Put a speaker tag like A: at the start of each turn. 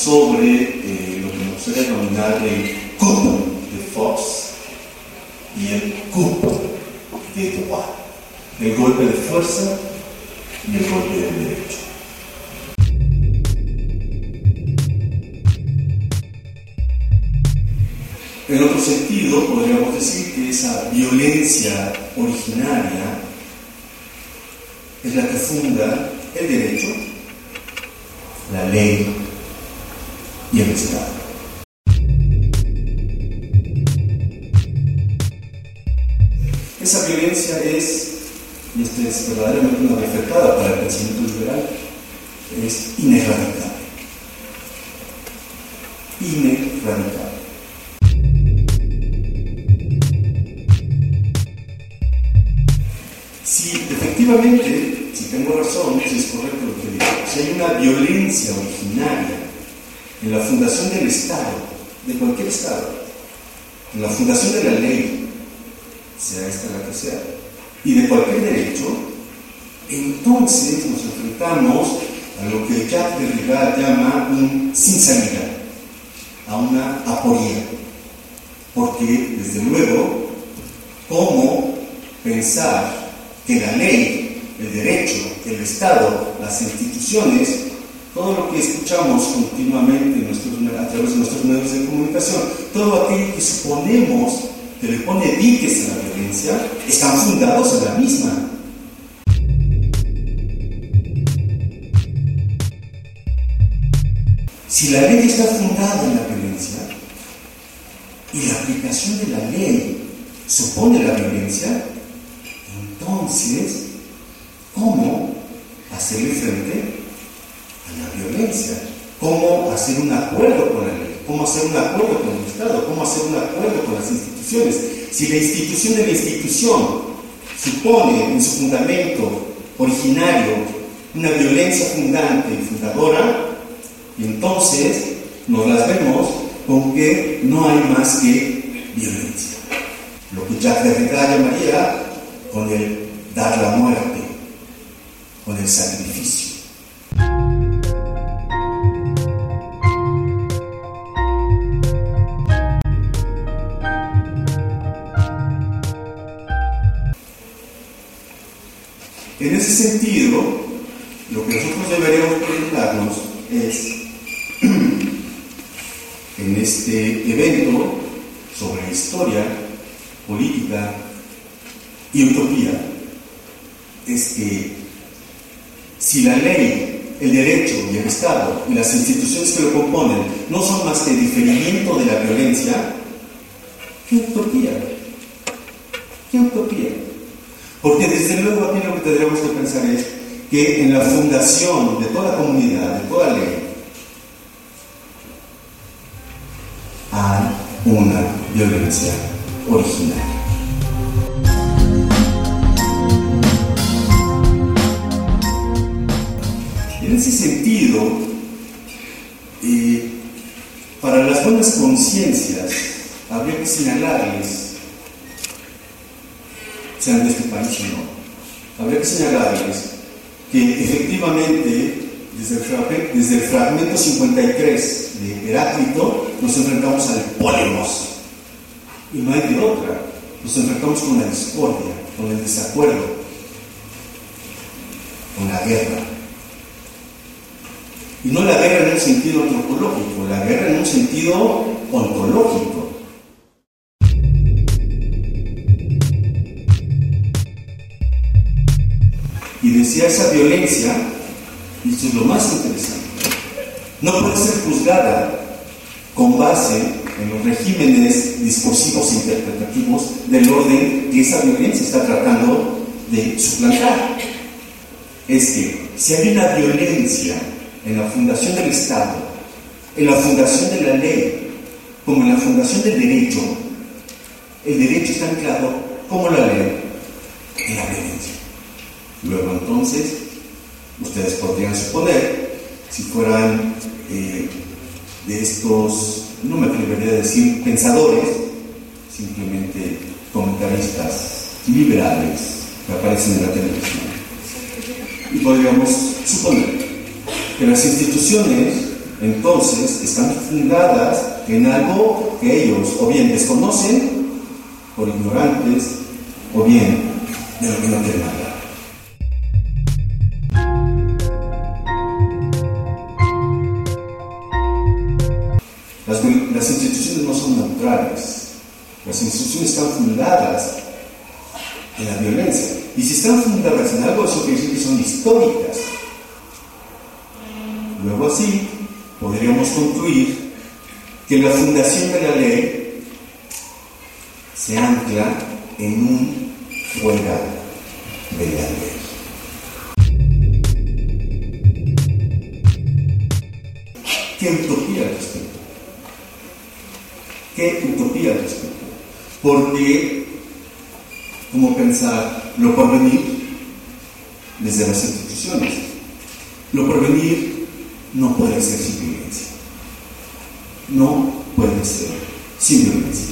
A: sobre lo que me gustaría denominar el coup de Fox y el coup de Droit, el golpe de fuerza y el golpe de derecho. En otro sentido, podríamos decir que esa violencia originaria es la que funda el derecho, la ley y el Estado. Esa violencia es, y esta es verdaderamente una bofetada para el pensamiento liberal, es inerradicable. Inerradicable. Si efectivamente, si tengo razón, si es correcto lo que digo, si hay una violencia originaria en la fundación del Estado, de cualquier Estado, en la fundación de la ley, sea esta la que sea, y de cualquier derecho, entonces nos enfrentamos a lo que Jacques Derrida llama un sin salida, a una aporía. Porque, desde luego, ¿cómo pensar que la ley, el derecho, el Estado, las instituciones, todo lo que escuchamos continuamente a través de nuestros medios de comunicación, todo aquello que suponemos que le pone diques a la violencia, están fundados en la misma? Si la ley está fundada en la violencia y la aplicación de la ley supone la violencia, entonces, ¿cómo hacerle frente a la violencia? ¿Cómo hacer un acuerdo con la ley? ¿Cómo hacer un acuerdo con el Estado? ¿Cómo hacer un acuerdo con las instituciones? Si la institución de la institución supone en su fundamento originario una violencia fundante y fundadora, entonces nos las vemos con que no hay más que violencia. Lo que Jacques Derrida llamaría con el dar la muerte, con el sacrificio. En ese sentido, lo que nosotros deberíamos preguntarnos es, en este evento sobre historia, política y utopía, es que si la ley, el derecho y el Estado y las instituciones que lo componen no son más que el diferimiento de la violencia, ¿qué utopía? ¿Qué utopía? Porque desde luego aquí lo que tendremos que pensar es que en la fundación de toda comunidad, de toda ley, hay una violencia original. En ese sentido, para las buenas conciencias, habría que señalarles, sean de este país o no, habría que señalarles que efectivamente, desde el fragmento 53 de Heráclito, nos enfrentamos al polemos, y no hay de otra, nos enfrentamos con la discordia, con el desacuerdo, con la guerra. Y no la guerra en un sentido antropológico, la guerra en un sentido ontológico. Y decía, esa violencia, y esto es lo más interesante, no puede ser juzgada con base en los regímenes discursivos e interpretativos del orden que esa violencia está tratando de suplantar. Es que si hay una violencia en la fundación del Estado, en la fundación de la ley, como en la fundación del derecho, el derecho está anclado como la ley en la violencia. Luego entonces, ustedes podrían suponer, si fueran de estos, no me atrevería a decir pensadores, simplemente comentaristas liberales que aparecen en la televisión, y podríamos suponer que las instituciones entonces están fundadas en algo que ellos o bien desconocen, por ignorantes, o bien de lo que no quieren hablar. Las instituciones no son neutrales. Las instituciones están fundadas en la violencia. Y si están fundadas en algo, eso quiere decir que son históricas. Luego así podríamos concluir que la fundación de la ley se ancla en un fuera de la ley. ¿Qué utopía al respecto? ¿Qué utopía al respecto? Porque, ¿cómo pensar lo porvenir desde las instituciones? Lo porvenir no puede ser sin violencia. No puede ser sin violencia.